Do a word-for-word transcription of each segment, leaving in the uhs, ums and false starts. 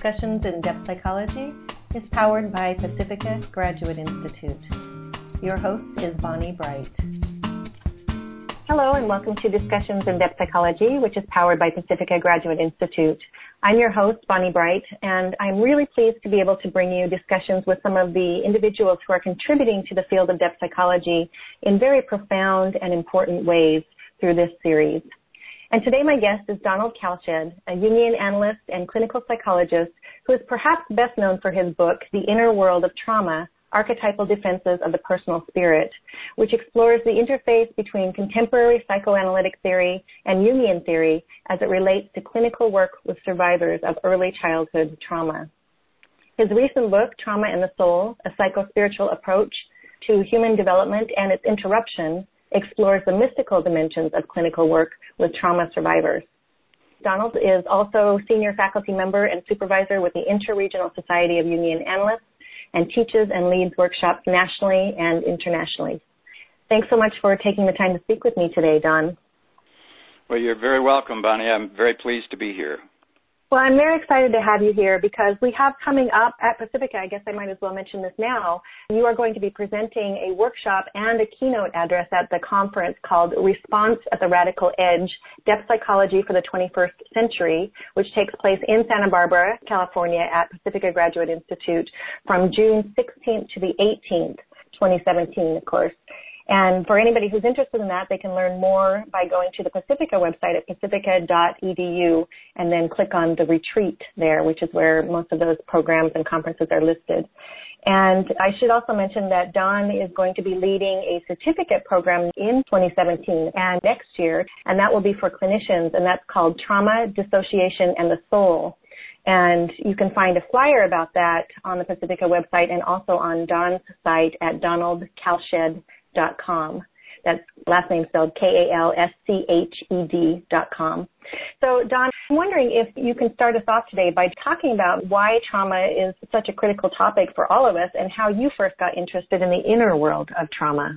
Discussions in Depth Psychology is powered by Pacifica Graduate Institute. Your host is Bonnie Bright. Hello and welcome to Discussions in Depth Psychology, which is powered by Pacifica Graduate Institute. I'm your host, Bonnie Bright, and I'm really pleased to be able to bring you discussions with some of the individuals who are contributing to the field of depth psychology in very profound and important ways through this series. And today my guest is Donald Kalsched, a Jungian analyst and clinical psychologist who is perhaps best known for his book, The Inner World of Trauma, Archetypal Defenses of the Personal Spirit, which explores the interface between contemporary psychoanalytic theory and Jungian theory as it relates to clinical work with survivors of early childhood trauma. His recent book, Trauma and the Soul, A Psychospiritual Approach to Human Development and Its Interruption, explores the mystical dimensions of clinical work with trauma survivors. Donald is also senior faculty member and supervisor with the Interregional Society of Jungian Analysts and teaches and leads workshops nationally and internationally. Thanks so much for taking the time to speak with me today, Don. Well, you're very welcome, Bonnie. I'm very pleased to be here. Well, I'm very excited to have you here because we have coming up at Pacifica, I guess I might as well mention this now, you are going to be presenting a workshop and a keynote address at the conference called Response at the Radical Edge, Depth Psychology for the twenty-first Century, which takes place in Santa Barbara, California at Pacifica Graduate Institute from June sixteenth to the eighteenth, twenty seventeen, of course. And for anybody who's interested in that, they can learn more by going to the Pacifica website at pacifica dot e d u and then click on the retreat there, which is where most of those programs and conferences are listed. And I should also mention that Don is going to be leading a certificate program in twenty seventeen and next year, and that will be for clinicians, and that's called Trauma, Dissociation, and the Soul. And you can find a flyer about that on the Pacifica website and also on Don's site at donald kalsched dot com. That's last name spelled K A L S C H E D dot com. So, Don, I'm wondering if you can start us off today by talking about why trauma is such a critical topic for all of us and how you first got interested in the inner world of trauma.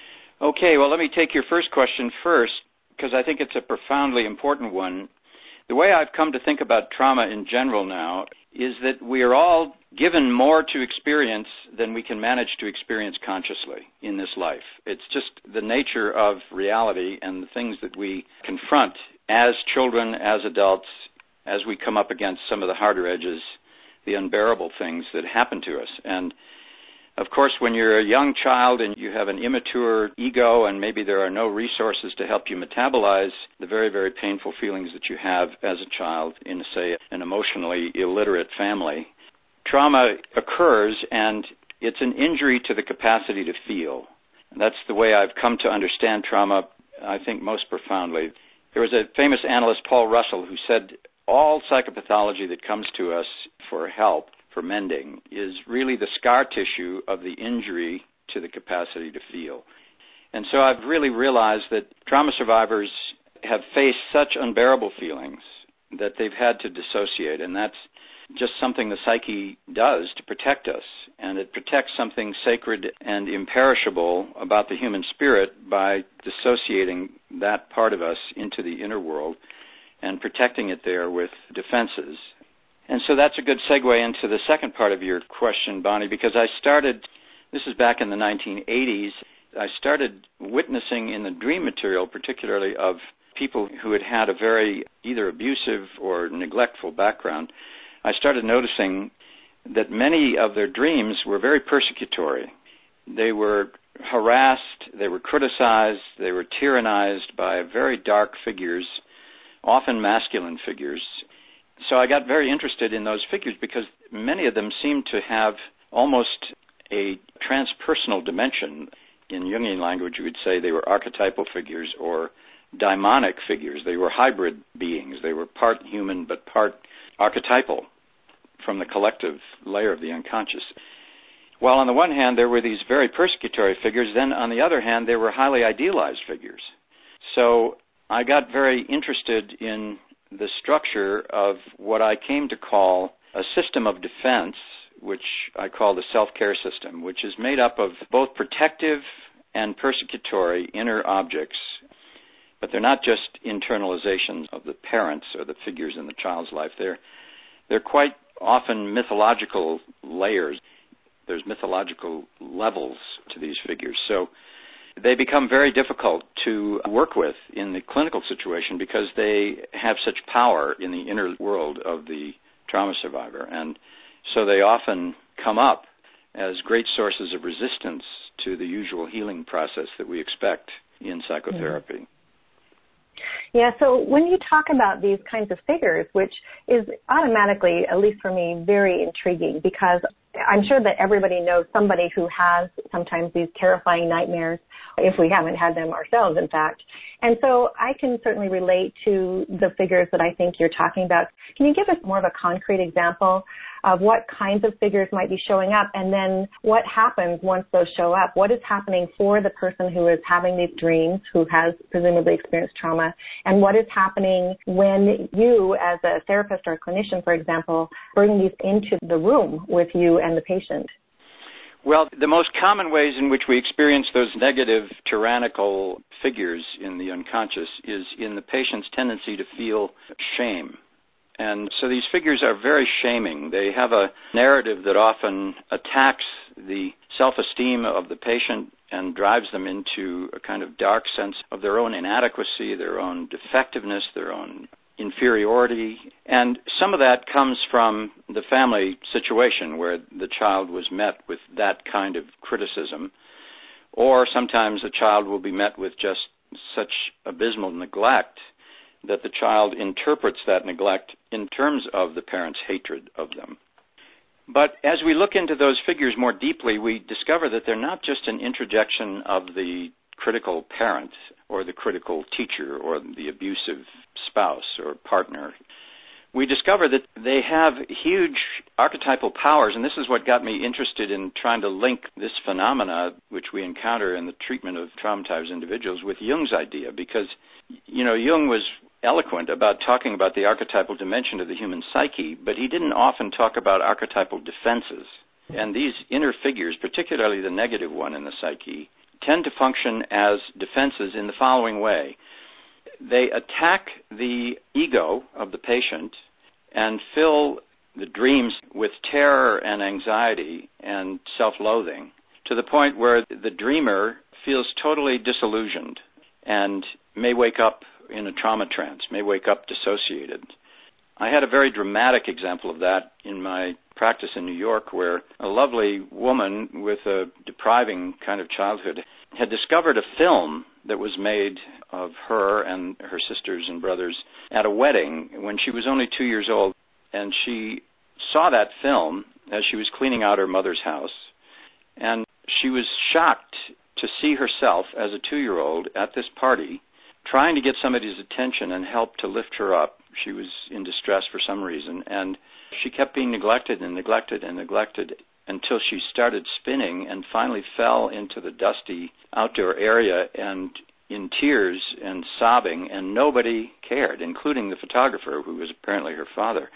Okay, well, let me take your first question first because I think it's a profoundly important one. The way I've come to think about trauma in general now is that we are all given more to experience than we can manage to experience consciously in this life. It's just the nature of reality and the things that we confront as children, as adults, as we come up against some of the harder edges, the unbearable things that happen to us. And of course, when you're a young child and you have an immature ego and maybe there are no resources to help you metabolize the very, very painful feelings that you have as a child in, say, an emotionally illiterate family, trauma occurs and it's an injury to the capacity to feel. That's the way I've come to understand trauma, I think, most profoundly. There was a famous analyst, Paul Russell, who said all psychopathology that comes to us for help, for mending, is really the scar tissue of the injury to the capacity to feel. And so I've really realized that trauma survivors have faced such unbearable feelings that they've had to dissociate, and that's just something the psyche does to protect us, and it protects something sacred and imperishable about the human spirit by dissociating that part of us into the inner world and protecting it there with defenses. And so that's a good segue into the second part of your question, Bonnie, because I started, this is back in the nineteen eighties, I started witnessing in the dream material, particularly of people who had had a very either abusive or neglectful background. I started noticing that many of their dreams were very persecutory. They were harassed, they were criticized, they were tyrannized by very dark figures, often masculine figures. So I got very interested in those figures because many of them seemed to have almost a transpersonal dimension. In Jungian language, you would say they were archetypal figures or daimonic figures. They were hybrid beings. They were part human but part archetypal from the collective layer of the unconscious. While on the one hand there were these very persecutory figures, then on the other hand there were highly idealized figures. So I got very interested in the structure of what I came to call a system of defense, which I call the self-care system, which is made up of both protective and persecutory inner objects, but they're not just internalizations of the parents or the figures in the child's life. They're, they're quite often mythological layers. There's mythological levels to these figures. So they become very difficult to work with in the clinical situation because they have such power in the inner world of the trauma survivor. And so they often come up as great sources of resistance to the usual healing process that we expect in psychotherapy. Mm-hmm. Yeah, so when you talk about these kinds of figures, which is automatically, at least for me, very intriguing, because I'm sure that everybody knows somebody who has sometimes these terrifying nightmares, if we haven't had them ourselves, in fact. And so I can certainly relate to the figures that I think you're talking about. Can you give us more of a concrete example of what kinds of figures might be showing up, and then what happens once those show up? What is happening for the person who is having these dreams, who has presumably experienced trauma, and what is happening when you, as a therapist or a clinician, for example, bring these into the room with you and the patient? Well, the most common ways in which we experience those negative, tyrannical figures in the unconscious is in the patient's tendency to feel shame. And so these figures are very shaming. They have a narrative that often attacks the self-esteem of the patient and drives them into a kind of dark sense of their own inadequacy, their own defectiveness, their own inferiority. And some of that comes from the family situation where the child was met with that kind of criticism. Or sometimes a child will be met with just such abysmal neglect that the child interprets that neglect in terms of the parent's hatred of them. But as we look into those figures more deeply, we discover that they're not just an introjection of the critical parent or the critical teacher or the abusive spouse or partner. We discover that they have huge archetypal powers, and this is what got me interested in trying to link this phenomena, which we encounter in the treatment of traumatized individuals, with Jung's idea, because, you know, Jung was eloquent about talking about the archetypal dimension of the human psyche, but he didn't often talk about archetypal defenses. And these inner figures, particularly the negative one in the psyche, tend to function as defenses in the following way. They attack the ego of the patient and fill the dreams with terror and anxiety and self-loathing to the point where the dreamer feels totally disillusioned and may wake up in a trauma trance, may wake up dissociated. I had a very dramatic example of that in my practice in New York, where a lovely woman with a depriving kind of childhood had discovered a film that was made of her and her sisters and brothers at a wedding when she was only two years old. And she saw that film as she was cleaning out her mother's house. And she was shocked to see herself as a two-year-old at this party trying to get somebody's attention and help to lift her up. She was in distress for some reason, and she kept being neglected and neglected and neglected until she started spinning and finally fell into the dusty outdoor area and in tears and sobbing, and nobody cared, including the photographer, who was apparently her father.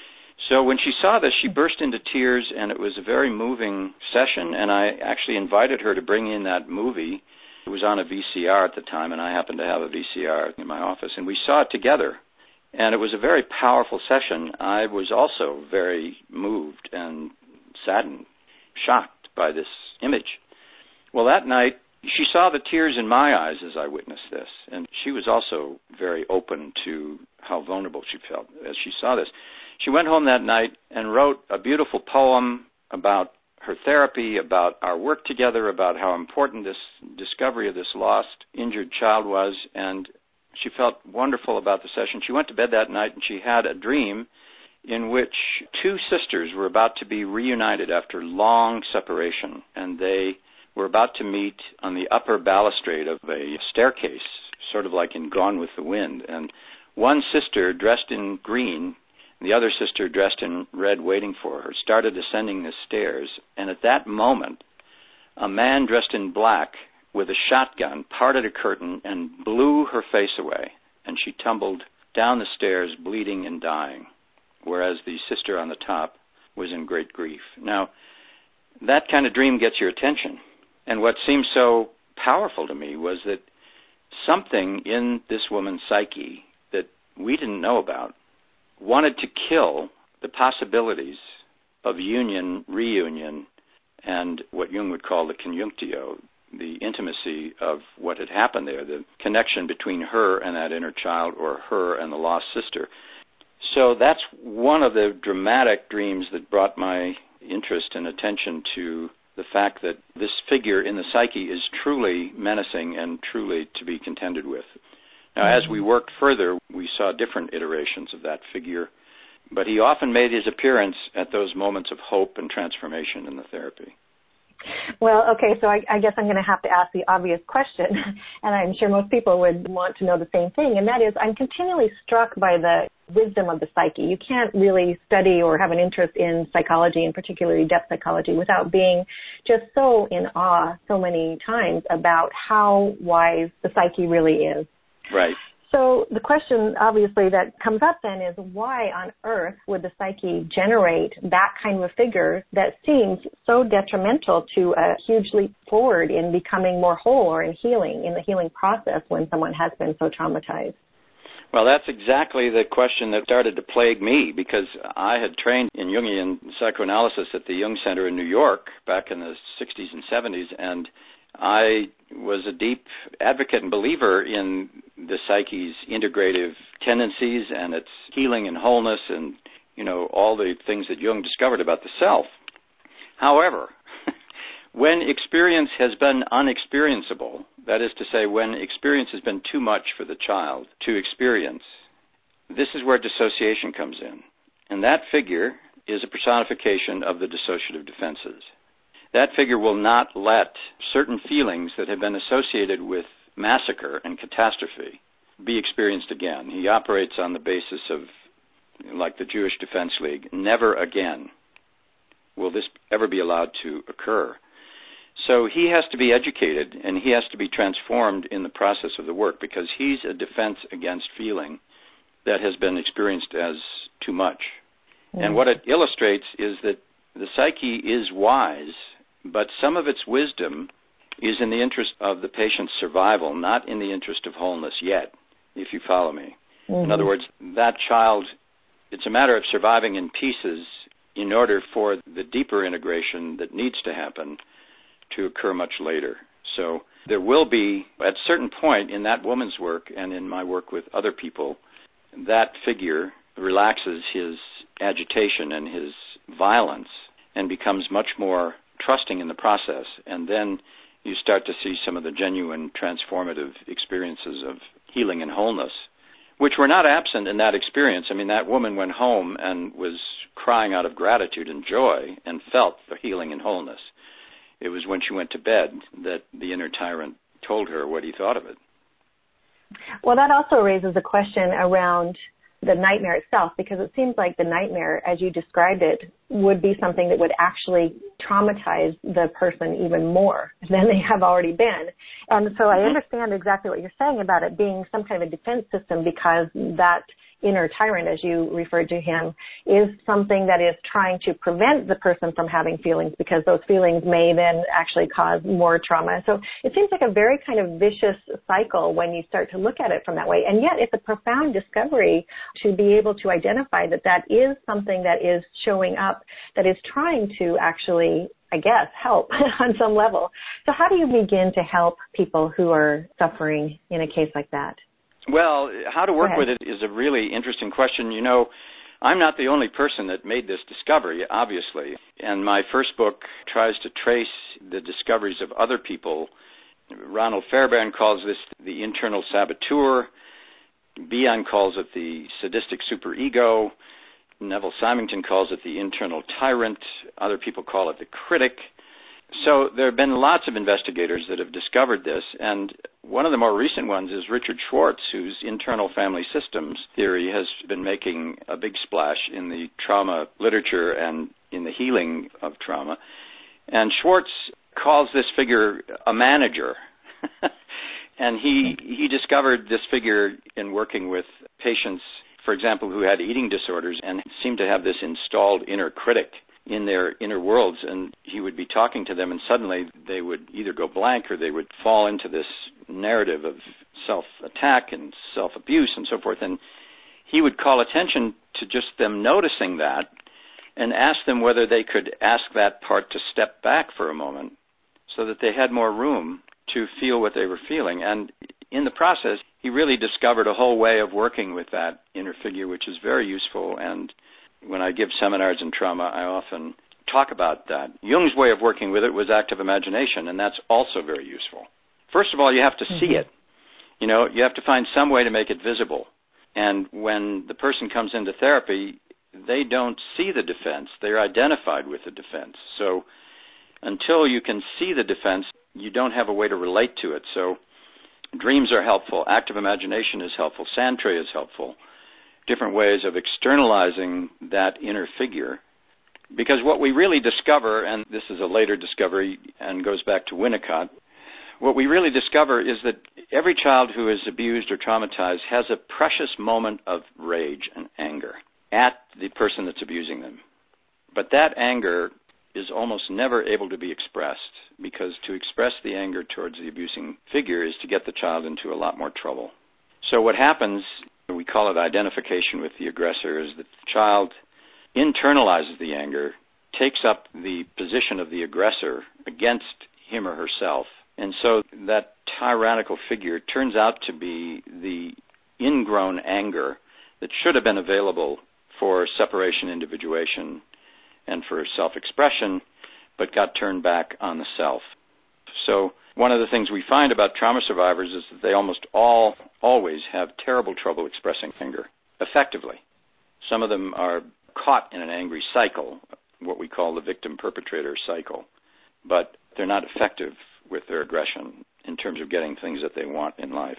So when she saw this, she burst into tears, and it was a very moving session, and I actually invited her to bring in that movie. It was on a V C R at the time, and I happened to have a V C R in my office, and we saw it together. And it was a very powerful session. I was also very moved and saddened, shocked by this image. Well, that night, she saw the tears in my eyes as I witnessed this, and she was also very open to how vulnerable she felt as she saw this. She went home that night and wrote a beautiful poem about her therapy, about our work together, about how important this discovery of this lost, injured child was, and she felt wonderful about the session. She went to bed that night and she had a dream in which two sisters were about to be reunited after long separation, and they were about to meet on the upper balustrade of a staircase, sort of like in Gone with the Wind. And one sister, dressed in green, the other sister, dressed in red, waiting for her, started ascending the stairs. And at that moment, a man dressed in black with a shotgun parted a curtain and blew her face away. And she tumbled down the stairs, bleeding and dying, whereas the sister on the top was in great grief. Now, that kind of dream gets your attention. And what seemed so powerful to me was that something in this woman's psyche that we didn't know about wanted to kill the possibilities of union, reunion, and what Jung would call the conjunctio, the intimacy of what had happened there, the connection between her and that inner child, or her and the lost sister. So that's one of the dramatic dreams that brought my interest and attention to the fact that this figure in the psyche is truly menacing and truly to be contended with. Now, as we worked further, we saw different iterations of that figure, but he often made his appearance at those moments of hope and transformation in the therapy. Well, okay, so I, I guess I'm going to have to ask the obvious question, and I'm sure most people would want to know the same thing, and that is, I'm continually struck by the wisdom of the psyche. You can't really study or have an interest in psychology, and particularly depth psychology, without being just so in awe so many times about how wise the psyche really is. Right. So the question, obviously, that comes up then is, why on earth would the psyche generate that kind of a figure that seems so detrimental to a huge leap forward in becoming more whole or in healing, in the healing process when someone has been so traumatized? Well, that's exactly the question that started to plague me, because I had trained in Jungian psychoanalysis at the Jung Center in New York back in the sixties and seventies, and I was a deep advocate and believer in the psyche's integrative tendencies and its healing and wholeness and, you know, all the things that Jung discovered about the self. However, when experience has been unexperienceable, that is to say, when experience has been too much for the child to experience, this is where dissociation comes in. And that figure is a personification of the dissociative defenses. That figure will not let certain feelings that have been associated with massacre and catastrophe be experienced again. He operates on the basis of, like the Jewish Defense League, never again will this ever be allowed to occur. So he has to be educated and he has to be transformed in the process of the work, because he's a defense against feeling that has been experienced as too much. Mm. And what it illustrates is that the psyche is wise, but some of its wisdom is in the interest of the patient's survival, not in the interest of wholeness yet, if you follow me. Mm-hmm. In other words, that child, it's a matter of surviving in pieces in order for the deeper integration that needs to happen to occur much later. So there will be, at a certain point in that woman's work and in my work with other people, that figure relaxes his agitation and his violence and becomes much more trusting in the process, and then you start to see some of the genuine transformative experiences of healing and wholeness, which were not absent in that experience. I mean, that woman went home and was crying out of gratitude and joy and felt the healing and wholeness. It was when she went to bed that the inner tyrant told her what he thought of it. Well, that also raises a question around the nightmare itself, because it seems like the nightmare, as you described it, would be something that would actually traumatize the person even more than they have already been. And so I understand exactly what you're saying about it being some kind of a defense system, because that inner tyrant, as you referred to him, is something that is trying to prevent the person from having feelings, because those feelings may then actually cause more trauma. So it seems like a very kind of vicious cycle when you start to look at it from that way. And yet it's a profound discovery to be able to identify that that is something that is showing up, that is trying to actually, I guess, help on some level. So how do you begin to help people who are suffering in a case like that? Well, how to work with it is a really interesting question. You know, I'm not the only person that made this discovery, obviously. And my first book tries to trace the discoveries of other people. Ronald Fairbairn calls this the internal saboteur. Bion calls it the sadistic superego. Neville Symington calls it the internal tyrant. Other people call it the critic. So there have been lots of investigators that have discovered this, and one of the more recent ones is Richard Schwartz, whose internal family systems theory has been making a big splash in the trauma literature and in the healing of trauma. And Schwartz calls this figure a manager. And he he discovered this figure in working with patients, for example, who had eating disorders and seemed to have this installed inner critic in their inner worlds, and he would be talking to them, and suddenly they would either go blank or they would fall into this narrative of self-attack and self-abuse and so forth. And he would call attention to just them noticing that and ask them whether they could ask that part to step back for a moment so that they had more room to feel what they were feeling. And in the process, he really discovered a whole way of working with that inner figure, which is very useful. And when I give seminars in trauma, I often talk about that. Jung's way of working with it was active imagination, and that's also very useful. First of all, you have to mm-hmm. see it. You know, you have to find some way to make it visible. And when the person comes into therapy, they don't see the defense. They're identified with the defense. So until you can see the defense, you don't have a way to relate to it. So dreams are helpful. Active imagination is helpful. Sandtray is helpful. Different ways of externalizing that inner figure. Because what we really discover, and this is a later discovery and goes back to Winnicott, what we really discover is that every child who is abused or traumatized has a precious moment of rage and anger at the person that's abusing them. But that anger is almost never able to be expressed, because to express the anger towards the abusing figure is to get the child into a lot more trouble. So what happens, we call it identification with the aggressor, is that the child internalizes the anger, takes up the position of the aggressor against him or herself, and so that tyrannical figure turns out to be the ingrown anger that should have been available for separation, individuation, and for self-expression, but got turned back on the self. So one of the things we find about trauma survivors is that they almost all always have terrible trouble expressing anger effectively. Some of them are caught in an angry cycle, what we call the victim-perpetrator cycle, but they're not effective with their aggression in terms of getting things that they want in life.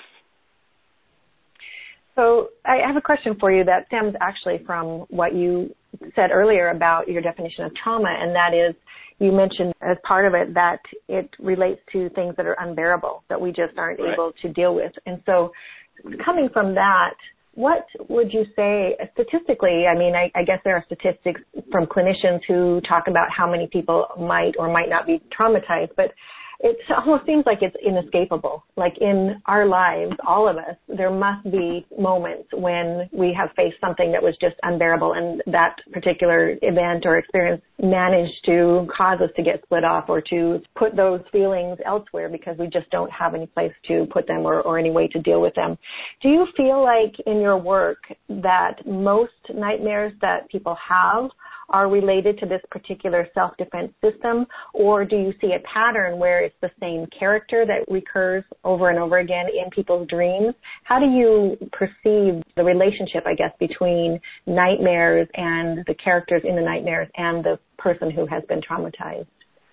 So I have a question for you that stems actually from what you said earlier about your definition of trauma, and that is, you mentioned as part of it that it relates to things that are unbearable, that we just aren't right. able to deal with. And so coming from that, what would you say statistically? I mean, I, I guess there are statistics from clinicians who talk about how many people might or might not be traumatized, but it almost seems like it's inescapable. Like in our lives, all of us, there must be moments when we have faced something that was just unbearable, and that particular event or experience managed to cause us to get split off or to put those feelings elsewhere because we just don't have any place to put them or, or any way to deal with them. Do you feel like in your work that most nightmares that people have are related to this particular self-defense system, or do you see a pattern where it's the same character that recurs over and over again in people's dreams? How do you perceive the relationship, I guess, between nightmares and the characters in the nightmares and the person who has been traumatized?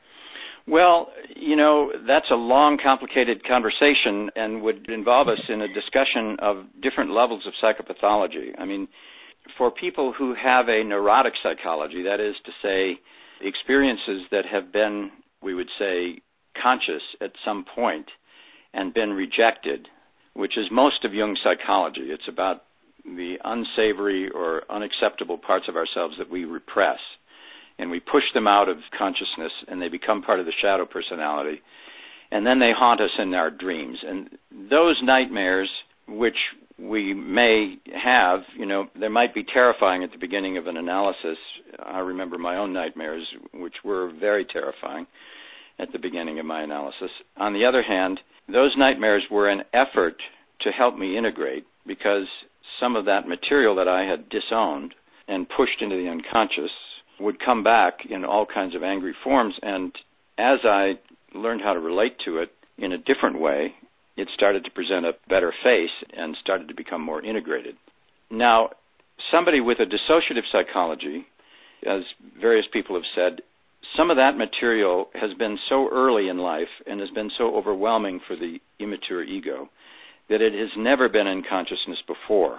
Well, you know, that's a long, complicated conversation and would involve us in a discussion of different levels of psychopathology. I mean, for people who have a neurotic psychology, that is to say, experiences that have been, we would say, conscious at some point and been rejected, which is most of Jung's psychology. It's about the unsavory or unacceptable parts of ourselves that we repress, and we push them out of consciousness, and they become part of the shadow personality, and then they haunt us in our dreams. And those nightmares, which we may have, you know, they might be terrifying at the beginning of an analysis. I remember my own nightmares, which were very terrifying at the beginning of my analysis. On the other hand, those nightmares were an effort to help me integrate, because some of that material that I had disowned and pushed into the unconscious would come back in all kinds of angry forms. And as I learned how to relate to it in a different way, it started to present a better face and started to become more integrated. Now, somebody with a dissociative psychology, as various people have said, some of that material has been so early in life and has been so overwhelming for the immature ego that it has never been in consciousness before.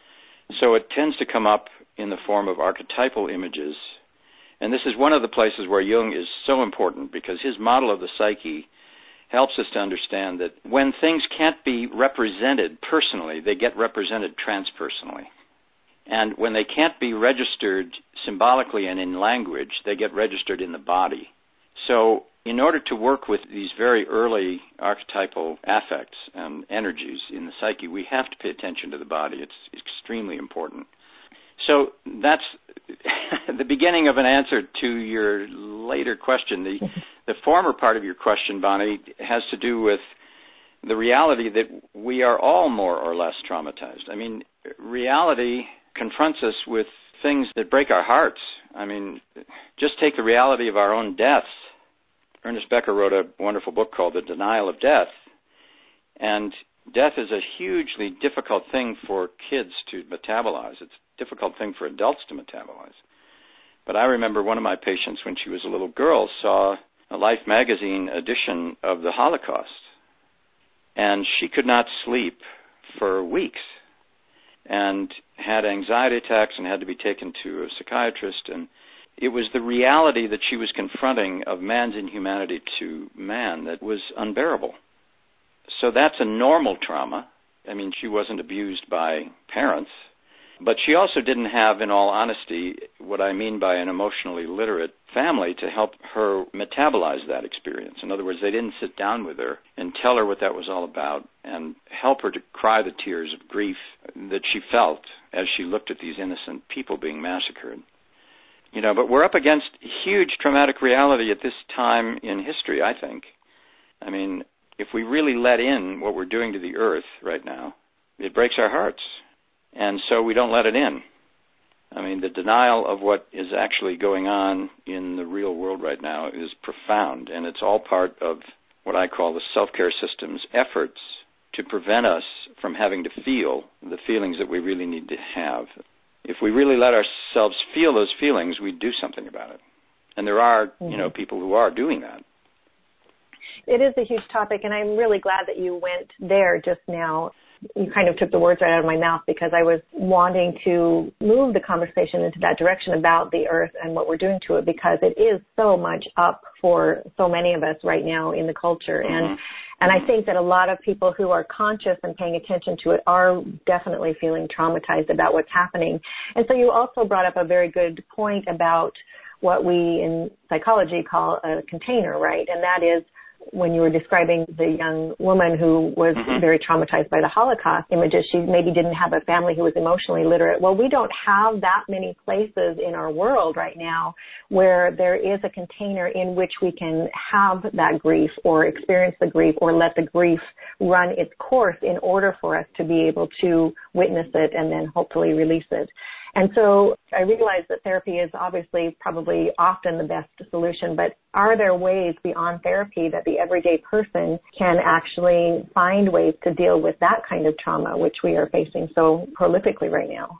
So it tends to come up in the form of archetypal images. And this is one of the places where Jung is so important, because his model of the psyche helps us to understand that when things can't be represented personally, they get represented transpersonally. And when they can't be registered symbolically and in language, they get registered in the body. So in order to work with these very early archetypal affects and energies in the psyche, we have to pay attention to the body. It's extremely important. So that's the beginning of an answer to your later question. The, the former part of your question, Bonnie, has to do with the reality that we are all more or less traumatized. I mean, reality confronts us with things that break our hearts. I mean, just take the reality of our own deaths. Ernest Becker wrote a wonderful book called The Denial of Death. And death is a hugely difficult thing for kids to metabolize. It's a difficult thing for adults to metabolize. But I remember one of my patients, when she was a little girl, saw a Life magazine edition of the Holocaust. And she could not sleep for weeks and had anxiety attacks and had to be taken to a psychiatrist. And it was the reality that she was confronting of man's inhumanity to man that was unbearable. So that's a normal trauma. I mean, she wasn't abused by parents, but she also didn't have, in all honesty, what I mean by an emotionally literate family to help her metabolize that experience. In other words, they didn't sit down with her and tell her what that was all about and help her to cry the tears of grief that she felt as she looked at these innocent people being massacred. You know, but we're up against huge traumatic reality at this time in history, I think. I mean, if we really let in what we're doing to the earth right now, it breaks our hearts. And so we don't let it in. I mean, the denial of what is actually going on in the real world right now is profound, and it's all part of what I call the self-care system's efforts to prevent us from having to feel the feelings that we really need to have. If we really let ourselves feel those feelings, we do something about it. And there are, mm-hmm. you know, people who are doing that. It is a huge topic, and I'm really glad that you went there just now. You kind of took the words right out of my mouth, because I was wanting to move the conversation into that direction about the earth and what we're doing to it, because it is so much up for so many of us right now in the culture. Mm-hmm. And and I think that a lot of people who are conscious and paying attention to it are definitely feeling traumatized about what's happening. And so you also brought up a very good point about what we in psychology call a container, right? And that is, when you were describing the young woman who was mm-hmm. very traumatized by the Holocaust images, she maybe didn't have a family who was emotionally literate. Well, we don't have that many places in our world right now where there is a container in which we can have that grief or experience the grief or let the grief run its course in order for us to be able to witness it and then hopefully release it. And so I realize that therapy is obviously probably often the best solution, but are there ways beyond therapy that the everyday person can actually find ways to deal with that kind of trauma, which we are facing so prolifically right now?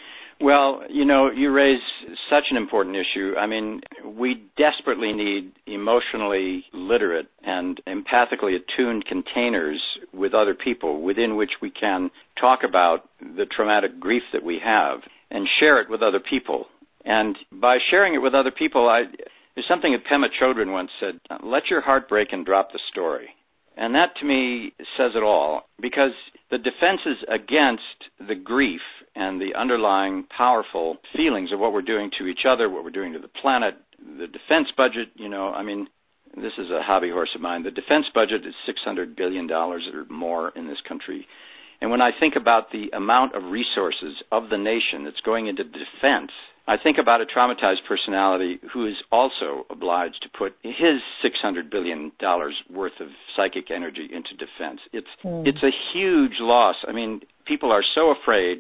Well, you know, you raise such an important issue. I mean, we desperately need emotionally literate and empathically attuned containers with other people within which we can talk about the traumatic grief that we have and share it with other people. And by sharing it with other people, I, there's something that Pema Chodron once said, let your heart break and drop the story. And that, to me, says it all, because the defenses against the grief and the underlying powerful feelings of what we're doing to each other, what we're doing to the planet, the defense budget, you know, I mean, this is a hobby horse of mine. The defense budget is six hundred billion dollars or more in this country. And when I think about the amount of resources of the nation that's going into defense, I think about a traumatized personality who is also obliged to put his six hundred billion dollars worth of psychic energy into defense. It's mm. it's a huge loss. I mean, people are so afraid,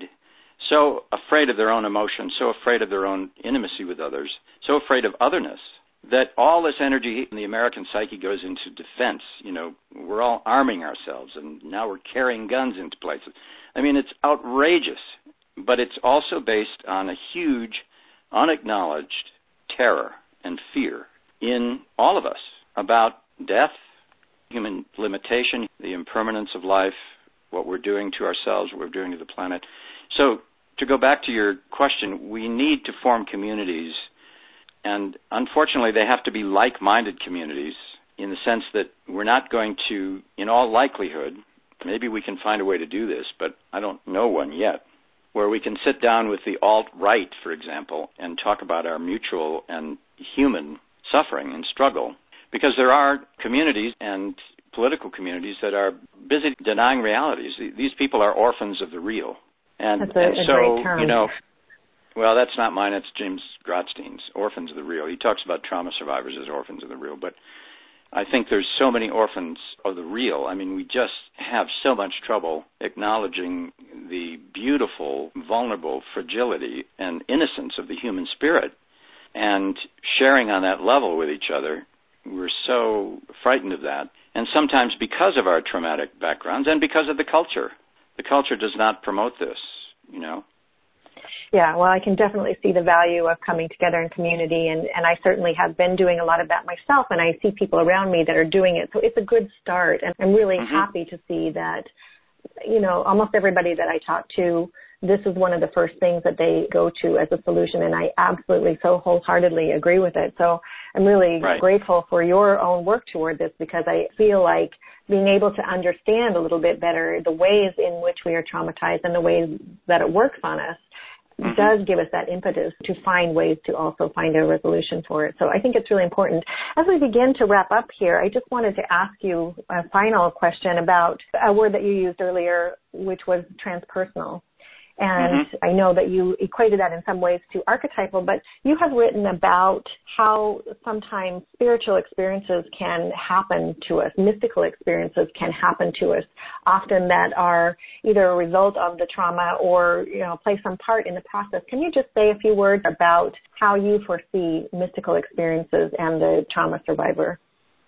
so afraid of their own emotions, so afraid of their own intimacy with others, so afraid of otherness, that all this energy in the American psyche goes into defense. You know, we're all arming ourselves, and now we're carrying guns into places. I mean, it's outrageous, but it's also based on a huge unacknowledged terror and fear in all of us about death, human limitation, the impermanence of life, what we're doing to ourselves, what we're doing to the planet. So to go back to your question, we need to form communities, and unfortunately they have to be like-minded communities in the sense that we're not going to, in all likelihood, maybe we can find a way to do this, but I don't know one yet, where we can sit down with the alt-right, for example, and talk about our mutual and human suffering and struggle. because there are communities and political communities that are busy denying realities. These people are orphans of the real. And, that's a, and a so, great term. you know, well, that's not mine. It's James Grotstein's, Orphans of the Real. He talks about trauma survivors as orphans of the real. But I think there's so many orphans of the real. I mean, we just have so much trouble acknowledging the beautiful, vulnerable fragility and innocence of the human spirit and sharing on that level with each other. We're so frightened of that. And sometimes because of our traumatic backgrounds and because of the culture. The culture does not promote this, you know. Yeah, well, I can definitely see the value of coming together in community, and, and I certainly have been doing a lot of that myself, and I see people around me that are doing it. So it's a good start, and I'm really mm-hmm. happy to see that, you know, almost everybody that I talk to, this is one of the first things that they go to as a solution, and I absolutely so wholeheartedly agree with it. So I'm really right. grateful for your own work toward this, because I feel like being able to understand a little bit better the ways in which we are traumatized and the ways that it works on us mm-hmm. does give us that impetus to find ways to also find a resolution for it. So I think it's really important. As we begin to wrap up here, I just wanted to ask you a final question about a word that you used earlier, which was transpersonal. And mm-hmm. I know that you equated that in some ways to archetypal, but you have written about how sometimes spiritual experiences can happen to us, mystical experiences can happen to us, often that are either a result of the trauma or, you know, play some part in the process. Can you just say a few words about how you foresee mystical experiences and the trauma survivor?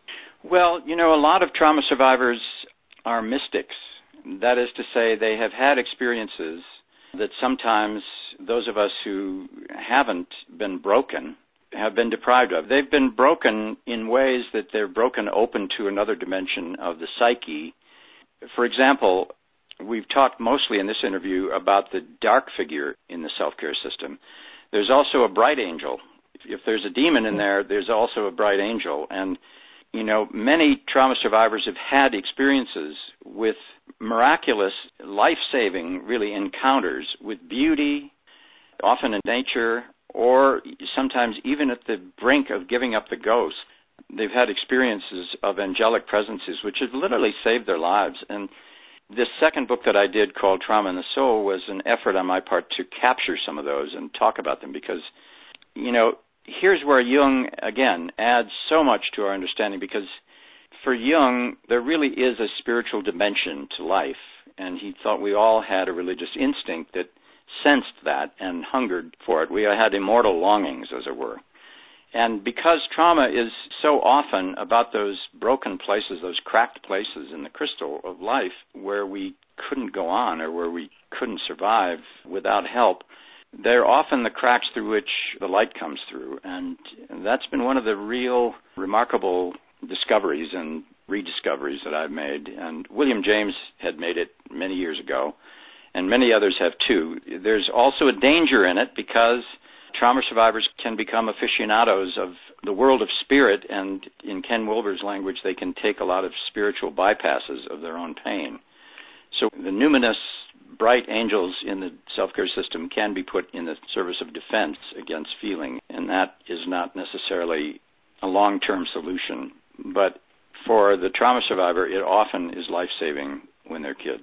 Well, you know, a lot of trauma survivors are mystics. That is to say, they have had experiences that sometimes those of us who haven't been broken have been deprived of. They've been broken in ways that they're broken open to another dimension of the psyche. For example, we've talked mostly in this interview about the dark figure in the self-care system. There's also a bright angel. If there's a demon in there, there's also a bright angel. And, you know, many trauma survivors have had experiences with miraculous, life-saving, really, encounters with beauty, often in nature, or sometimes even at the brink of giving up the ghost. They've had experiences of angelic presences which have literally saved their lives. And this second book that I did called Trauma in the Soul was an effort on my part to capture some of those and talk about them because, you know, here's where Jung, again, adds so much to our understanding because for Jung, there really is a spiritual dimension to life, and he thought we all had a religious instinct that sensed that and hungered for it. We had immortal longings, as it were. And because trauma is so often about those broken places, those cracked places in the crystal of life where we couldn't go on or where we couldn't survive without help, they're often the cracks through which the light comes through. And that's been one of the real remarkable discoveries and rediscoveries that I've made. And William James had made it many years ago, and many others have too. There's also a danger in it because trauma survivors can become aficionados of the world of spirit, and in Ken Wilber's language, they can take a lot of spiritual bypasses of their own pain. So the numinous, bright angels in the self-care system can be put in the service of defense against feeling, and that is not necessarily a long-term solution. But for the trauma survivor, it often is life-saving when they're kids.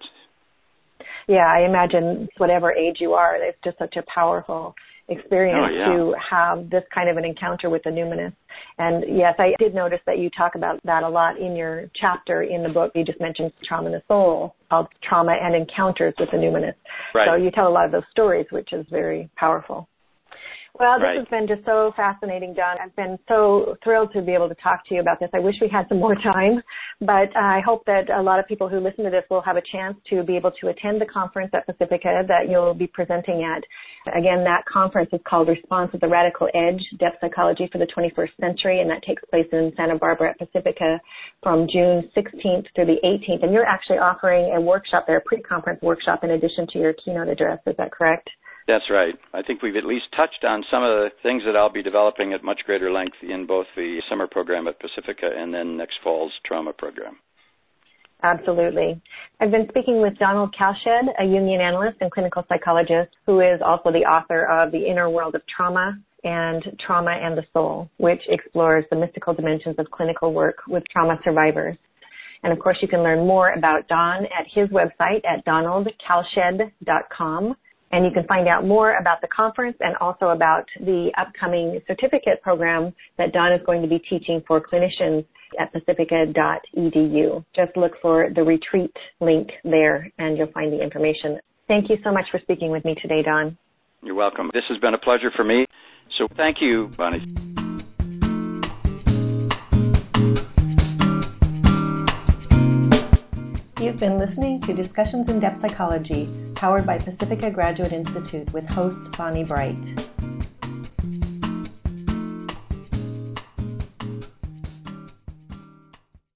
Yeah, I imagine whatever age you are, it's just such a powerful experience oh, yeah. to have this kind of an encounter with the numinous. And yes, I did notice that you talk about that a lot in your chapter in the book. You just mentioned Trauma in the Soul, called Trauma and Encounters with the Numinous. Right. So you tell a lot of those stories, which is very powerful. Well, this right. has been just so fascinating, John. I've been so thrilled to be able to talk to you about this. I wish we had some more time, but I hope that a lot of people who listen to this will have a chance to be able to attend the conference at Pacifica that you'll be presenting at. Again, that conference is called Response at the Radical Edge, Depth Psychology for the twenty-first Century, and that takes place in Santa Barbara at Pacifica from June sixteenth through the eighteenth. And you're actually offering a workshop there, a pre-conference workshop, in addition to your keynote address. Is that correct? That's right. I think we've at least touched on some of the things that I'll be developing at much greater length in both the summer program at Pacifica and then next fall's trauma program. Absolutely. I've been speaking with Donald Kalshed, a Jungian analyst and clinical psychologist who is also the author of The Inner World of Trauma, and Trauma and the Soul, which explores the mystical dimensions of clinical work with trauma survivors. And of course, you can learn more about Don at his website at donald kalshed dot com. And you can find out more about the conference and also about the upcoming certificate program that Don is going to be teaching for clinicians at pacifica dot e d u. Just look for the retreat link there and you'll find the information. Thank you so much for speaking with me today, Don. You're welcome. This has been a pleasure for me. So thank you, Bonnie. You've been listening to Discussions in Depth Psychology, powered by Pacifica Graduate Institute with host Bonnie Bright.